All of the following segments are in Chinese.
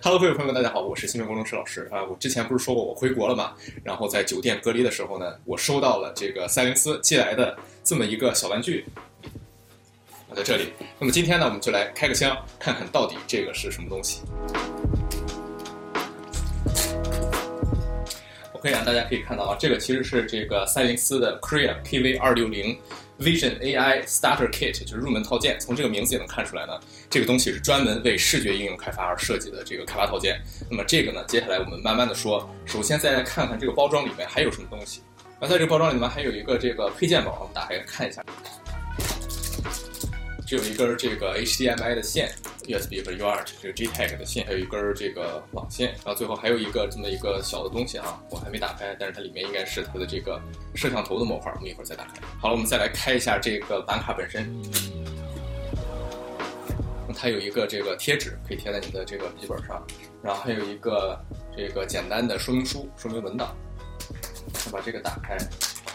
Hello， 各位朋友们，大家好，我是新闻工程师老师啊。我之前不是说过我回国了嘛，然后在酒店隔离的时候呢，我收到了这个赛灵思寄来的这么一个小玩具，我在这里。那么今天呢，我们就来开个箱，看看到底这个是什么东西。OK 啊，大家可以看到啊，这个其实是这个赛灵思的 Creo KV260 Vision AI Starter Kit， 就是入门套件。从这个名字也能看出来呢，这个东西是专门为视觉应用开发而设计的这个开发套件。那么这个呢，接下来我们慢慢的说。首先再来看看这个包装里面还有什么东西。那在这个包装里面还有一个这个配件包，我们打开看一下。这有一根这个 HDMI 的线 ，USB 和 UART 这个 JTAG 的线，还有一根这个网线，然后最后还有一个这么一个小的东西啊，我还没打开，但是它里面应该是它的这个摄像头的模块，我们一会儿再打开。好了，我们再来开一下这个板卡本身。它有一个这个贴纸可以贴在你的这个笔记本上，然后还有一个这个简单的说明书、说明文档。先把这个打开，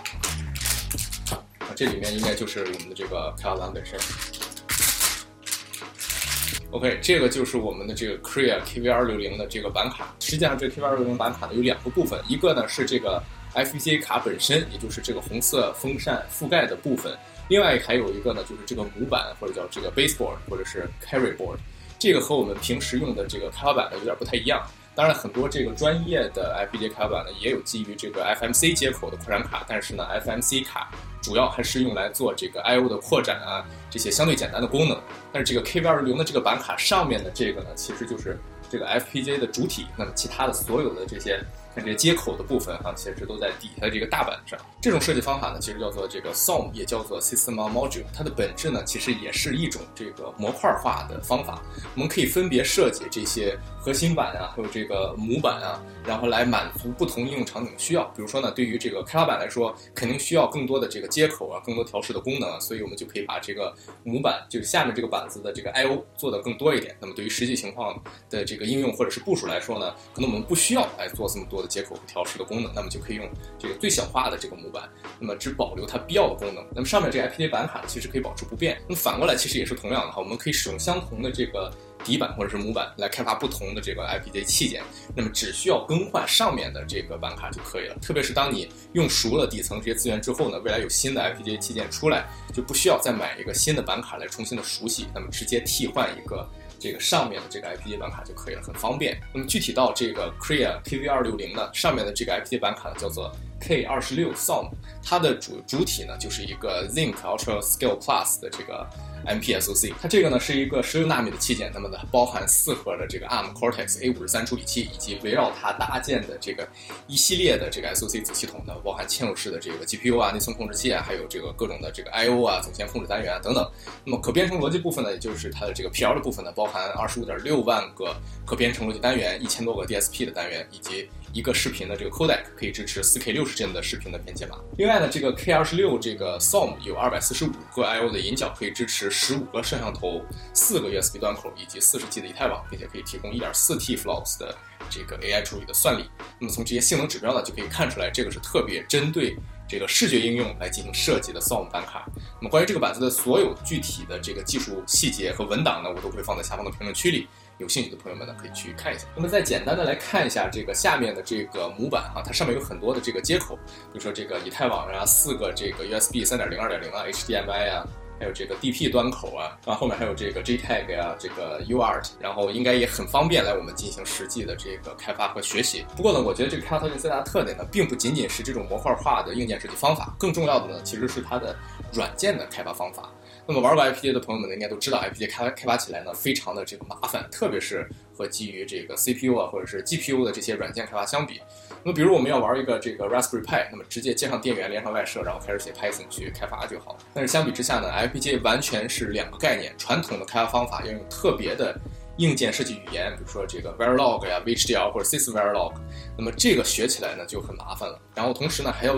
这里面应该就是我们的这个开发板本身。OK， 这个就是我们的这个 Creo KV260 的这个板卡。实际上，这个 KV260 板卡呢有两个部分，一个呢是这个 FPGA 卡本身，也就是这个红色风扇覆盖的部分；另外还有一个呢就是这个模板，或者叫这个 baseboard， 或者是 carry board。这个和我们平时用的这个开发板呢有点不太一样。当然，很多这个专业的 FPGA 开发板呢也有基于这个 FMC 接口的扩展卡，但是呢 FMC 卡主要还是用来做这个 I/O 的扩展啊，这些相对简单的功能。但是这个 KV260 的这个板卡上面的这个呢，其实就是这个 FPGA 的主体。那么其他的所有的这些接口的部分啊，其实都在底下这个大板上。这种设计方法呢，其实叫做这个 SOM， 也叫做 System on Module。它的本质呢，其实也是一种这个模块化的方法。我们可以分别设计这些核心板啊，还有这个模板啊，然后来满足不同应用场景的需要。比如说呢，对于这个开发板来说，肯定需要更多的这个接口啊，更多调试的功能啊，所以我们就可以把这个模板，就是下面这个板子的这个 I/O 做得更多一点。那么对于实际情况的这个应用或者是部署来说呢，可能我们不需要来做这么多的接口和调试的功能，那么就可以用这个最小化的这个模板，那么只保留它必要的功能。那么上面这个 FPGA 板卡其实可以保持不变。那么反过来其实也是同样的哈，我们可以使用相同的这个底板或者是模板来开发不同的这个 FPGA 器件，那么只需要更换上面的这个板卡就可以了。特别是当你用熟了底层这些资源之后呢，未来有新的 FPGA 器件出来，就不需要再买一个新的板卡来重新的熟悉，那么直接替换一个这个上面的这个 FPGA 板卡就可以了，很方便。那么具体到这个 Creo KV260 呢，上面的这个 FPGA 板卡呢叫做 K26 SOM， 它的主体呢就是一个 Zynq Ultra Scale Plus 的这个 MPSoC。 它这个呢是一个16纳米的器件，那么呢包含4核的这个 ARM Cortex A53 处理器，以及围绕它搭建的这个一系列的这个 SoC 子系统呢，包含嵌入式的这个 GPU 啊、内存控制器啊，还有这个各种的这个 I/O 啊、总线控制单元啊等等。那么可编程逻辑部分呢，也就是它的这个 PL 的部分呢，包含25.6万个可编程逻辑单元、1000多个 DSP 的单元，以及一个视频的这个 codec， 可以支持 4K60帧的视频的编解码。另外呢，这个 K26 这个 SOM 有245个 I/O 的引脚，可以支持15个摄像头、4个 USB 端口以及40G 的以太网，并且可以提供 1.4T FLOPS 的这个 AI 处理的算力。那么从这些性能指标呢，就可以看出来，这个是特别针对这个视觉应用来进行设计的 SOM 板卡。那么关于这个板子的所有具体的这个技术细节和文档呢，我都会放在下方的评论区里，有兴趣的朋友们呢可以去看一下。那么再简单的来看一下这个下面的这个模板哈，它上面有很多的这个接口，比如说这个以太网啊、4个这个 USB 3.0、2.0啊、HDMI 啊，还有这个 DP 端口啊，然后后面还有这个 JTAG 啊、这个 UART， 然后应该也很方便来我们进行实际的这个开发和学习。不过呢，我觉得这个开发套件最大的特点呢，并不仅仅是这种模块化的硬件设计方法，更重要的呢，其实是它的软件的开发方法。那么玩过 FPGA 的朋友们呢，应该都知道 FPGA 开发起来呢非常的这个麻烦，特别是和基于这个 CPU 啊或者是 GPU 的这些软件开发相比。那么比如我们要玩一个这个 Raspberry Pi， 那么直接接上电源，连上外设，然后开始写 Python 去开发就好。但是相比之下呢， FPGA 完全是两个概念。传统的开发方法要用特别的硬件设计语言，比如说这个 Verilog 呀、VHDL 或者 SysVerilog， 那么这个学起来呢就很麻烦了。然后同时呢还要用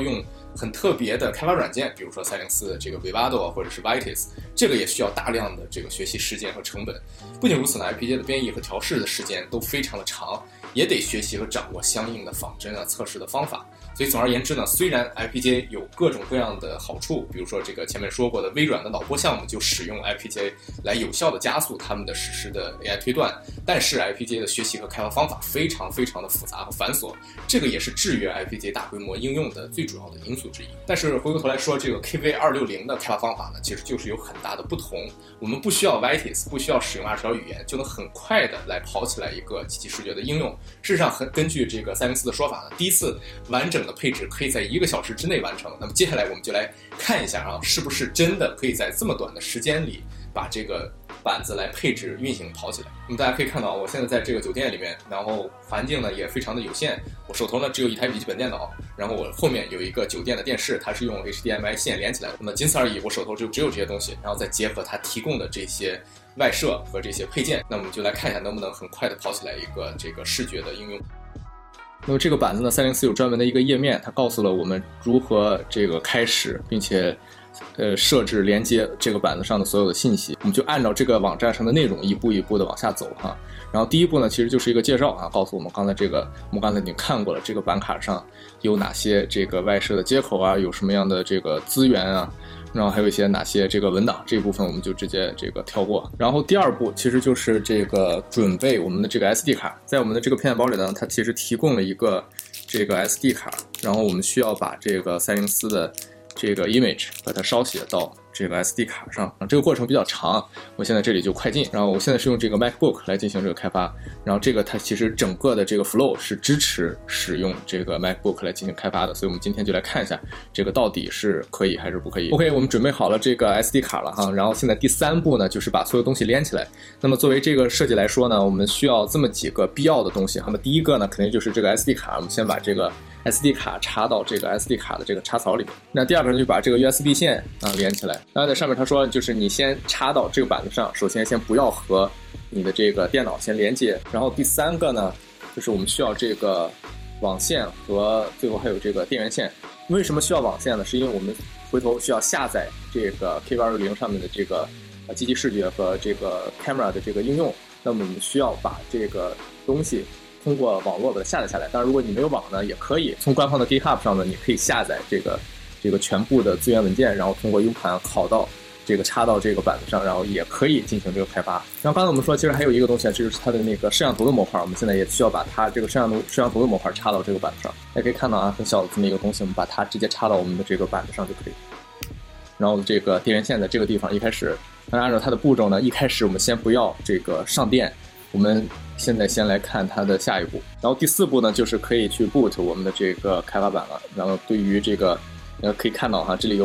很特别的开发软件，比如说304这个 Vivado 或者是 Vitis， 这个也需要大量的这个学习时间和成本。不仅如此呢 ，FPGA 的编译和调试的时间都非常的长，也得学习和掌握相应的仿真测试的方法。所以总而言之呢，虽然 FPGA 有各种各样的好处，比如说这个前面说过的微软的脑波项目就使用 FPGA 来有效的加速他们的实施的 AI 推断，但是 FPGA 的学习和开发方法非常非常的复杂和繁琐，这个也是制约 FPGA 大规模应用的最主要的因素之一。但是回过头来说，这个 KV260 的开发方法呢，其实就是有很大的不同。我们不需要 Vitis， 不需要使用20条语言，就能很快的来跑起来一个机器视觉的应用。事实上，根据这个304的说法呢，第一次完整的配置可以在1个小时之内完成。那么接下来我们就来看一下是不是真的可以在这么短的时间里把这个板子来配置运行跑起来。那么大家可以看到，我现在在这个酒店里面，然后环境呢也非常的有限，我手头呢只有一台笔记本电脑，然后我后面有一个酒店的电视，它是用 HDMI 线连起来的。那么仅此而已，我手头就只有这些东西，然后再结合它提供的这些外设和这些配件，那我们就来看一下能不能很快的跑起来一个这个视觉的应用。那么这个板子呢，304有专门的一个页面，它告诉了我们如何这个开始，并且设置连接这个板子上的所有的信息。我们就按照这个网站上的内容一步一步的往下走然后第一步呢，其实就是一个介绍告诉我们我们刚才已经看过了，这个板卡上有哪些这个外设的接口有什么样的这个资源然后还有一些哪些这个文档，这一部分我们就直接这个跳过。然后第二步其实就是这个准备我们的这个 SD 卡，在我们的这个片包里呢，它其实提供了一个这个 SD 卡，然后我们需要把这个304的这个 image 把它烧写到这个 SD 卡上，这个过程比较长，我现在这里就快进。然后我现在是用这个 MacBook 来进行这个开发，然后这个它其实整个的这个 flow 是支持使用这个 MacBook 来进行开发的，所以我们今天就来看一下这个到底是可以还是不可以。OK， 我们准备好了这个 SD 卡了然后现在第3步呢，就是把所有东西连起来。那么作为这个设计来说呢，我们需要这么几个必要的东西。那么第一个呢，肯定就是这个 SD 卡，我们先把这个SD 卡插到这个 SD 卡的这个插槽里面。那第二个就把这个 USB 线连起来。然后在上面他说，就是你先插到这个板子上，首先不要和你的这个电脑先连接。然后第3个呢，就是我们需要这个网线和最后还有这个电源线。为什么需要网线呢？是因为我们回头需要下载这个 KV260 上面的这个机器视觉和这个 camera 的这个应用，那么我们需要把这个东西通过网络把它下载下来。当然如果你没有网呢，也可以从官方的 GitHub 上呢，你可以下载这个全部的资源文件，然后通过 U 盘拷到这个插到这个板子上，然后也可以进行这个开发。然后刚才我们说其实还有一个东西就是它的那个摄像头的模块，我们现在也需要把它这个摄像头的模块插到这个板子上。大家可以看到很小的这么一个东西，我们把它直接插到我们的这个板子上就可以。然后这个电源线在这个地方，一开始按照它的步骤呢，一开始我们先不要这个上电，我们现在先来看它的下一步。然后第4步呢，就是可以去 boot 我们的这个开发板了。然后对于这个可以看到这里有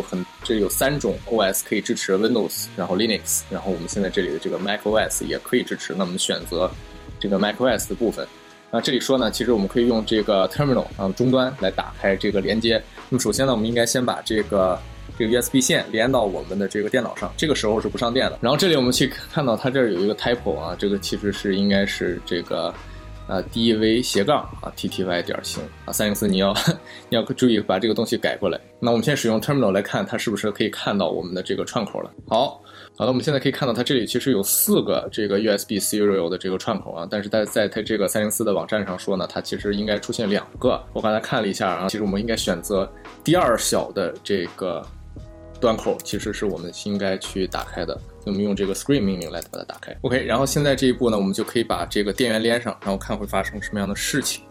3种 OS 可以支持 Windows， 然后 Linux， 然后我们现在这里的这个 macOS 也可以支持。那我们选择这个 macOS 的部分。那这里说呢，其实我们可以用这个 terminal 终端来打开这个连接。那么首先呢，我们应该先把这个 USB 线连到我们的这个电脑上，这个时候是不上电的。然后这里我们去看到它这儿有一个 typo 这个其实应该是这个DV-TTY 点行304，你要注意把这个东西改过来。那我们先使用 terminal 来看它是不是可以看到我们的这个串口了。好了，我们现在可以看到它这里其实有4个这个 USB serial 的这个串口但是在它这个304的网站上说呢，它其实应该出现2个。我刚才看了一下其实我们应该选择第2小的这个端口，其实是我们应该去打开的。我们用这个 screen 命令来把它打开。OK， 然后现在这一步呢，我们就可以把这个电源连上，然后看会发生什么样的事情。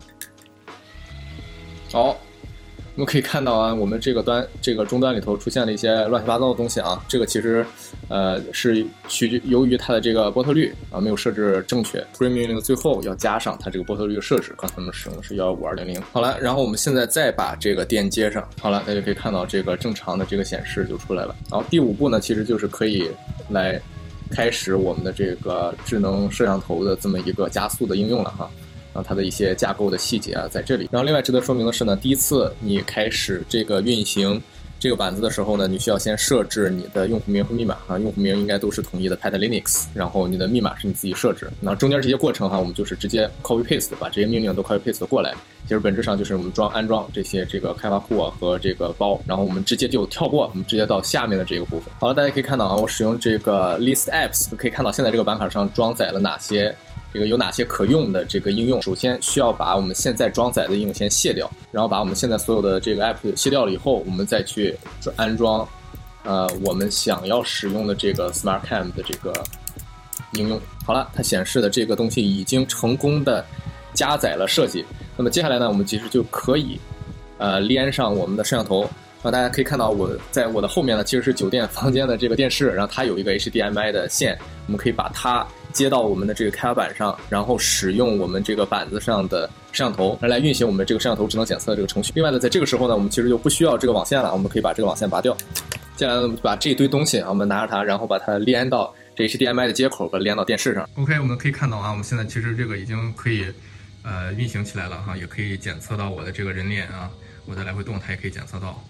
好，我们可以看到我们这个终端里头出现了一些乱七八糟的东西这个其实是由于它的这个波特率没有设置正确。screen 命令的最后要加上它这个波特率的设置，刚才我们使用的是115.200。好了，然后我们现在再把这个电接上。好了，大家可以看到这个正常的这个显示就出来了。然后第5步呢，其实就是可以来开始我们的这个智能摄像头的这么一个加速的应用了然后它的一些架构的细节在这里。然后另外值得说明的是呢，第一次你开始这个运行这个板子的时候呢，你需要先设置你的用户名和密码用户名应该都是统一的 Pet Linux， 然后你的密码是你自己设置。那中间这些过程我们就是直接 copy paste 把这些命令都 copy paste 过来。其实本质上就是我们安装这些这个开发库和这个包，然后我们直接就跳过，我们直接到下面的这个部分。好了，大家可以看到我使用这个 list apps， 可以看到现在这个板卡上装载了有哪些可用的这个应用。首先需要把我们现在装载的应用先卸掉，然后把我们现在所有的这个 app 卸掉了以后，我们再去安装我们想要使用的这个 SmartCam 的这个应用。好了，它显示的这个东西已经成功的加载了设计。那么接下来呢，我们其实就可以连上我们的摄像头。大家可以看到在我的后面呢，其实是酒店房间的这个电视，然后它有一个 HDMI 的线，我们可以把它接到我们的这个开发板上，然后使用我们这个板子上的摄像头来运行我们这个摄像头智能检测的这个程序。另外呢，在这个时候呢，我们其实就不需要这个网线了，我们可以把这个网线拔掉。接下来呢，我们把这一堆东西我们拿着它，然后把它连到这 HDMI 的接口，把它连到电视上。OK， 我们可以看到我们现在其实这个已经可以运行起来了也可以检测到我的这个人脸我的来回动，它也可以检测到。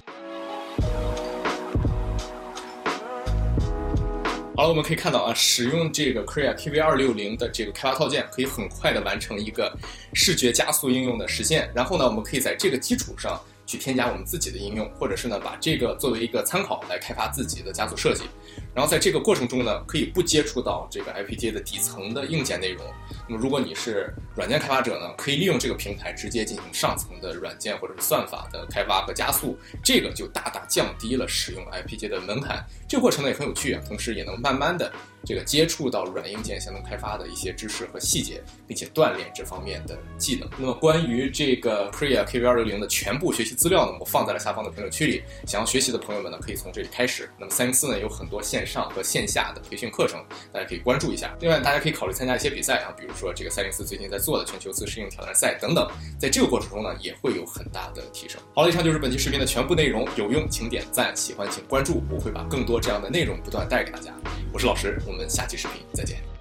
好了，我们可以看到使用这个 Krea KV260的这个开发套件，可以很快的完成一个视觉加速应用的实现。然后呢，我们可以在这个基础上去添加我们自己的应用，或者是呢把这个作为一个参考来开发自己的加速设计。然后在这个过程中呢，可以不接触到这个 FPGA 的底层的硬件内容。那么如果你是软件开发者呢，可以利用这个平台直接进行上层的软件或者是算法的开发和加速，这个就大大降低了使用 FPGA 的门槛。这个过程呢也很有趣同时也能慢慢的这个接触到软硬件相能开发的一些知识和细节，并且锻炼这方面的技能。那么关于这个 Krea KV260的全部学习资料呢，我放在了下方的评论区里，想要学习的朋友们呢，可以从这里开始。那么304呢有很多线上和线下的培训课程，大家可以关注一下。另外，大家可以考虑参加一些比赛比如说这个304最近在做的全球自适应挑战赛等等，在这个过程中呢，也会有很大的提升。好了，以上就是本期视频的全部内容，有用请点赞，喜欢请关注，我会把更多这样的内容不断带给大家。我是老石，我们下期视频再见。